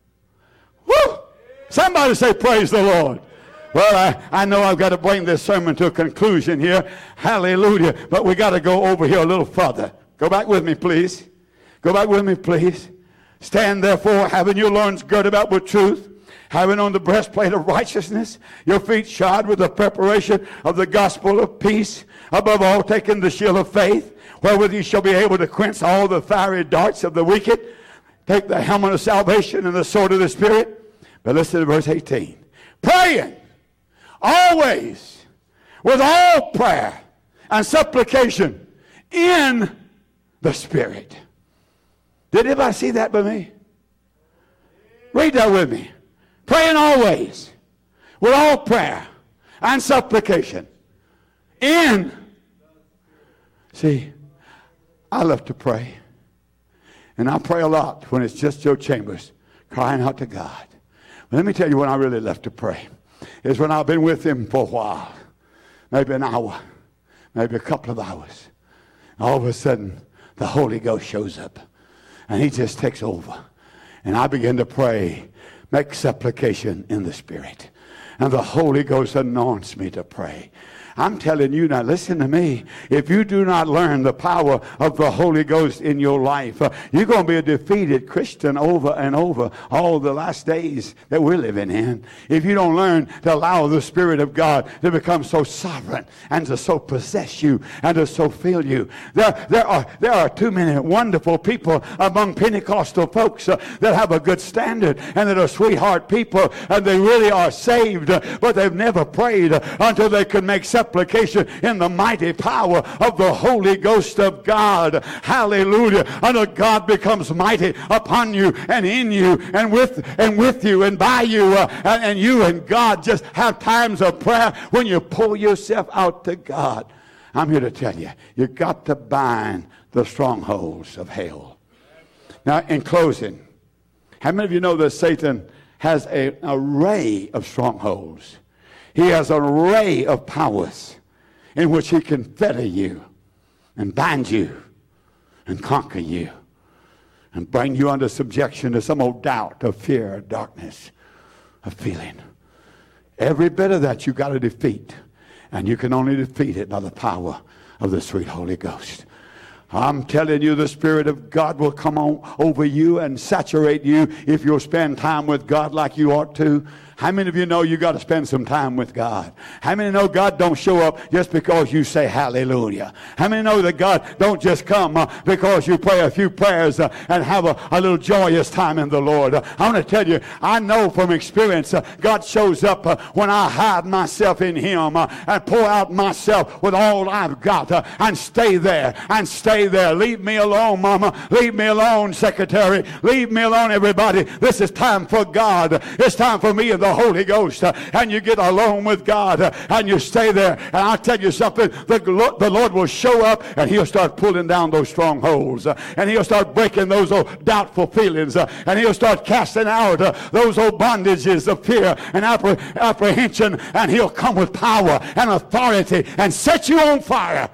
Woo! Somebody say, praise the Lord. Well, I know I've got to bring this sermon to a conclusion here. Hallelujah. But we got to go over here a little further. Go back with me, please. Go back with me, please. Stand therefore, having your loins girded about with truth, having on the breastplate of righteousness, your feet shod with the preparation of the gospel of peace, above all taking the shield of faith, wherewith you shall be able to quench all the fiery darts of the wicked. Take the helmet of salvation and the sword of the Spirit. But listen to verse 18. Praying always with all prayer and supplication in the Spirit. Did anybody see that by me? Read that with me. Praying always with all prayer and supplication in. See, I love to pray. And I pray a lot when it's just Joe Chambers crying out to God. But let me tell you when I really love to pray. Is when I've been with him for a while. Maybe an hour. Maybe a couple of hours. All of a sudden, the Holy Ghost shows up. And he just takes over. And I begin to pray. Make supplication in the Spirit. And the Holy Ghost anoints me to pray. I'm telling you now, listen to me. If you do not learn the power of the Holy Ghost in your life, you're going to be a defeated Christian over and over all the last days that we're living in. If you don't learn to allow the Spirit of God to become so sovereign and to so possess you and to so fill you. There are too many wonderful people among Pentecostal folks that have a good standard and that are sweetheart people and they really are saved, but they've never prayed until they could make supplication supplication in the mighty power of the Holy Ghost of God. Hallelujah. Until God becomes mighty upon you and in you and with you and by you, and you and God just have times of prayer when you pull yourself out to God. I'm here to tell you, you've got to bind the strongholds of hell. Now, in closing, how many of you know that Satan has an array of strongholds? He has an array of powers in which he can fetter you and bind you and conquer you and bring you under subjection to some old doubt or fear or darkness of feeling. Every bit of that you got to defeat, and you can only defeat it by the power of the sweet Holy Ghost. I'm telling you, the Spirit of God will come on over you and saturate you if you'll spend time with God like you ought to. How many of you know you got to spend some time with God? How many know God don't show up just because you say hallelujah? How many know that God don't just come because you pray a few prayers and have a little joyous time in the Lord? I want to tell you, I know from experience, God shows up when I hide myself in Him and pour out myself with all I've got and stay there and stay there. Leave me alone, Mama. Leave me alone, Secretary. Leave me alone, everybody. This is time for God. It's time for me and the Holy Ghost, and you get alone with God, and you stay there. And I'll tell you something, the Lord will show up, and He'll start pulling down those strongholds, and He'll start breaking those old doubtful feelings, and He'll start casting out those old bondages of fear and apprehension, and He'll come with power and authority and set you on fire.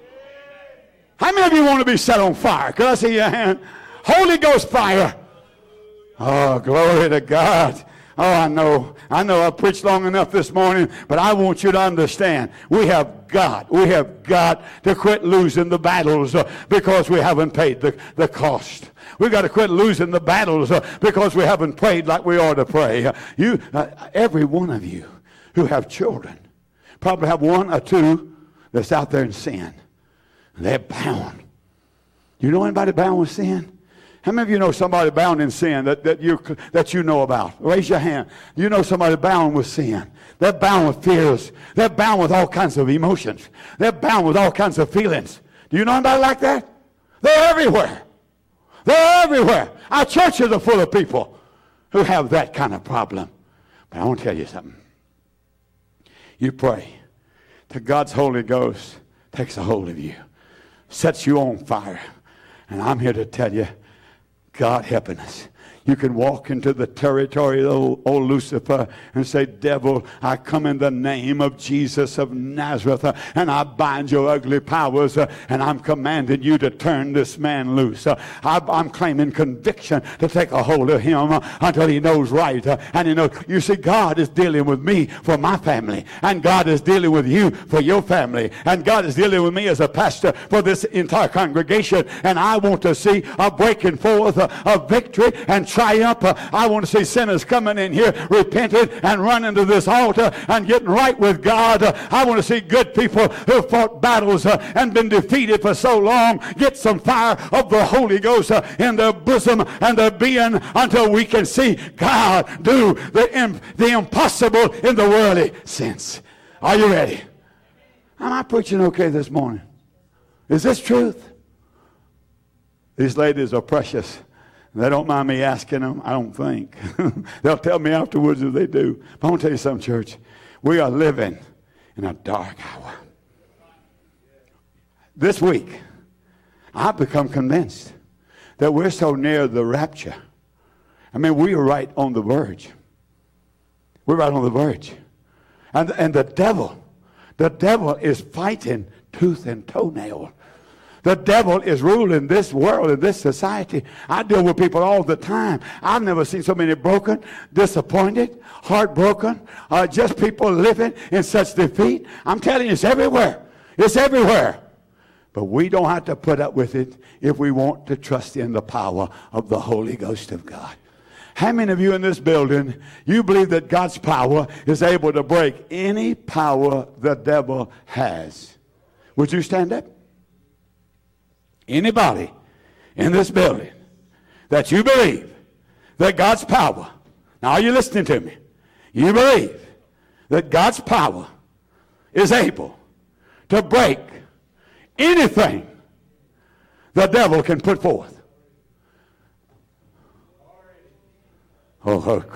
How many of you want to be set on fire? Can I see your hand? Holy Ghost fire. Oh, glory to God. Oh, I know I preached long enough this morning, but I want you to understand, we have got to quit losing the battles because we haven't paid the cost. We've got to quit losing the battles because we haven't prayed like we ought to pray. Every one of you who have children probably have one or two that's out there in sin. They're bound. You know anybody bound with sin? How many of you know somebody bound in sin that you know about? Raise your hand. You know somebody bound with sin. They're bound with fears. They're bound with all kinds of emotions. They're bound with all kinds of feelings. Do you know anybody like that? They're everywhere. They're everywhere. Our churches are full of people who have that kind of problem. But I want to tell you something. You pray till God's Holy Ghost takes a hold of you, sets you on fire. And I'm here to tell you, God helping us. You can walk into the territory of old Lucifer and say, devil, I come in the name of Jesus of Nazareth, and I bind your ugly powers, and I'm commanding you to turn this man loose. I'm claiming conviction to take a hold of him until he knows right. And you see, God is dealing with me for my family, and God is dealing with you for your family, and God is dealing with me as a pastor for this entire congregation, and I want to see a breaking forth of victory and triumph. I want to see sinners coming in here, repented and running to this altar and getting right with God. I want to see good people who fought battles and been defeated for so long get some fire of the Holy Ghost in their bosom and their being until we can see God do the impossible in the worldly sense. Are you ready? Am I preaching okay this morning? Is this truth? These ladies are precious. They don't mind me asking them, I don't think. They'll tell me afterwards if they do. But I want to tell you something, church. We are living in a dark hour. This week, I've become convinced that we're so near the rapture. I mean, we are right on the verge. We're right on the verge. And the devil is fighting tooth and toenail. The devil is ruling this world and this society. I deal with people all the time. I've never seen so many broken, disappointed, heartbroken, just people living in such defeat. I'm telling you, it's everywhere. It's everywhere. But we don't have to put up with it if we want to trust in the power of the Holy Ghost of God. How many of you in this building, you believe that God's power is able to break any power the devil has? Would you stand up? Anybody in this building that you believe that God's power, now are you listening to me? You believe that God's power is able to break anything the devil can put forth. Oh,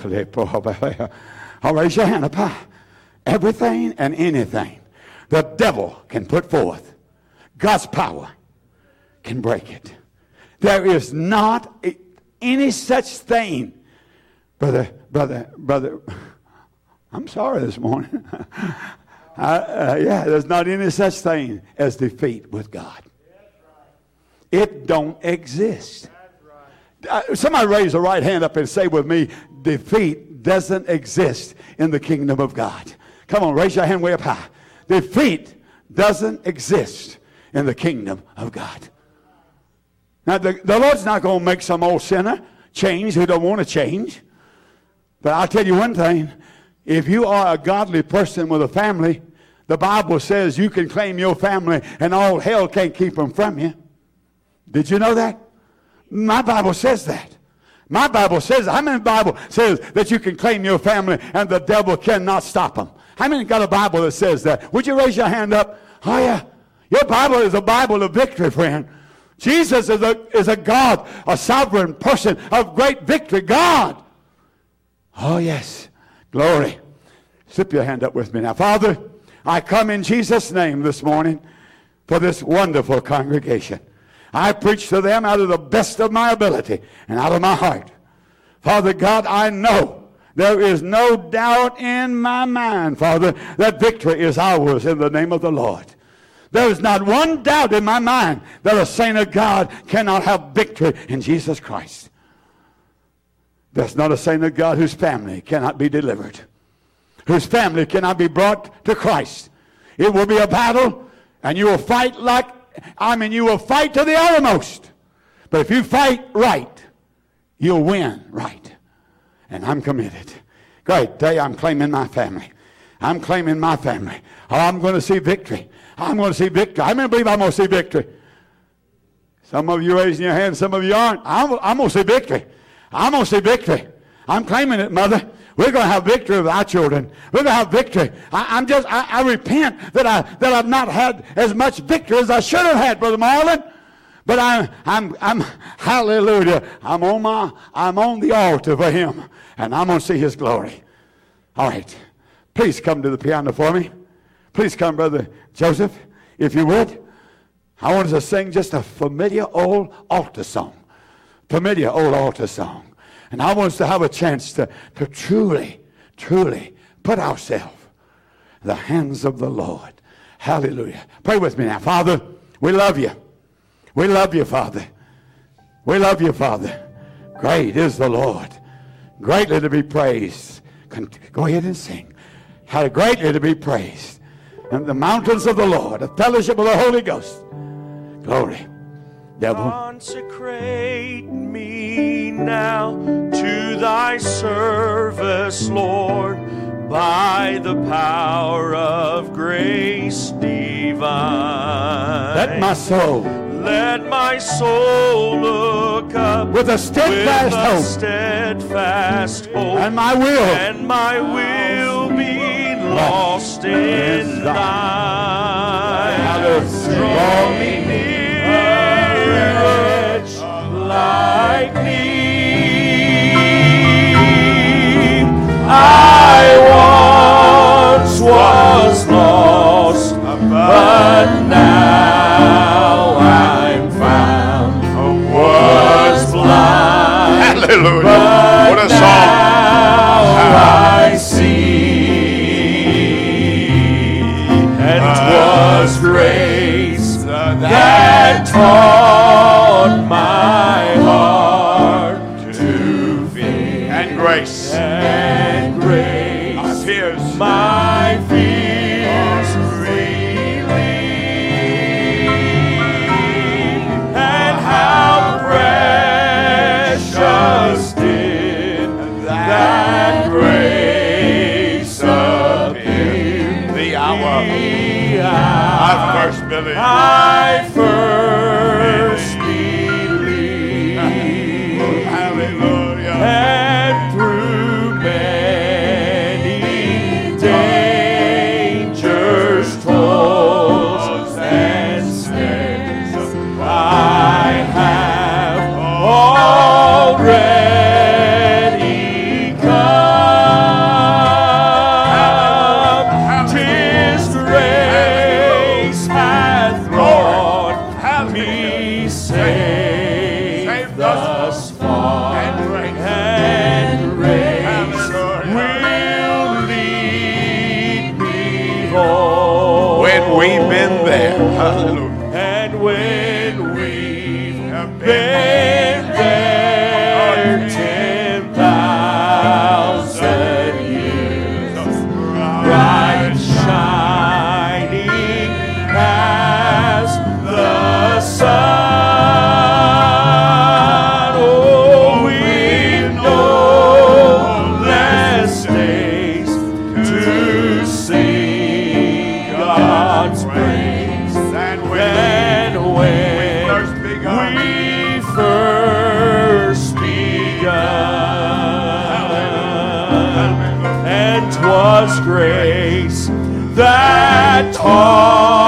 I'll raise your hand up high. Everything and anything the devil can put forth, God's power can break it. There is not any such thing, brother. I'm sorry this morning. There's not any such thing as defeat with God. It don't exist. Somebody raise the right hand up and say with me, defeat doesn't exist in the kingdom of God. Come on, raise your hand way up high. Defeat doesn't exist in the kingdom of God. Now, the Lord's not going to make some old sinner change who don't want to change. But I'll tell you one thing. If you are a godly person with a family, the Bible says you can claim your family and all hell can't keep them from you. Did you know that? My Bible says that. My Bible says that. How many Bible says that you can claim your family and the devil cannot stop them? How many got a Bible that says that? Would you raise your hand up? Oh, yeah. Your Bible is a Bible of victory, friend. Jesus is a God, a sovereign person of great victory. God. Oh, yes. Glory. Slip your hand up with me now. Father, I come in Jesus' name this morning for this wonderful congregation. I preach to them out of the best of my ability and out of my heart. Father God, I know there is no doubt in my mind, Father, that victory is ours in the name of the Lord. There is not one doubt in my mind that a saint of God cannot have victory in Jesus Christ. There's not a saint of God whose family cannot be delivered, whose family cannot be brought to Christ. It will be a battle, and you will fight you will fight to the uttermost. But if you fight right, you'll win right. And I'm committed. Great day, I'm claiming my family. I'm claiming my family. Oh, I'm going to see victory. I'm going to see victory. I believe I'm going to see victory. Some of you raising your hands, some of you aren't. I'm going to see victory. I'm going to see victory. I'm claiming it, Mother. We're going to have victory with our children. We're going to have victory. I repent that I've not had as much victory as I should have had, Brother Marlon. But I'm hallelujah. I'm on the altar for him, and I'm going to see his glory. All right. Please come to the piano for me. Please come, Brother Joseph, if you would. I want us to sing just a familiar old altar song. Familiar old altar song. And I want us to have a chance to truly, truly put ourselves in the hands of the Lord. Hallelujah. Pray with me now. Father, we love you. We love you, Father. We love you, Father. Great is the Lord. Greatly to be praised. Go ahead and sing. How greatly to be praised. And the mountains of the Lord, the fellowship of the Holy Ghost. Glory. Devil. Consecrate me now to thy service, Lord, by the power of grace divine. Let my soul look up with a steadfast hope, and my will be lost in thine. Draw me near, wretch like me. I once was lost, but now I'm found. Was blind, hallelujah. What a song. I see, and 'twas grace that taught my heart to fear. And grace. My fears relieved, and how precious did that grace appear. The hour I first believed. Hallelujah. And through many dangers told, grace that taught